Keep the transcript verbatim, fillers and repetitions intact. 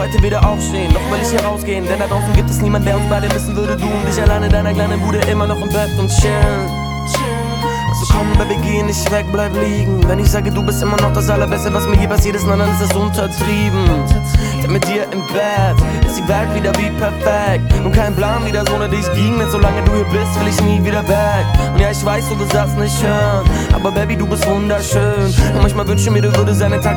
heute wieder aufstehen, doch will ich hier rausgehen, denn da draußen gibt es niemand, der uns beide wissen würde. Du und ich allein in deiner kleinen Bude, immer noch im Bett und chillen. Also komm, Baby, geh nicht weg, bleib liegen. Wenn ich sage, du bist immer noch das Allerbeste, was mir je passiert ist, nein, dann ist das untertrieben. Denn mit dir im Bett ist die Welt wieder wie perfekt. Und kein Plan, wie das ohne dich ging, denn solange du hier bist, will ich nie wieder weg. Und ja, ich weiß, du willst das nicht hören, aber Baby, du bist wunderschön. Und manchmal wünsche mir, du würdest einen Tag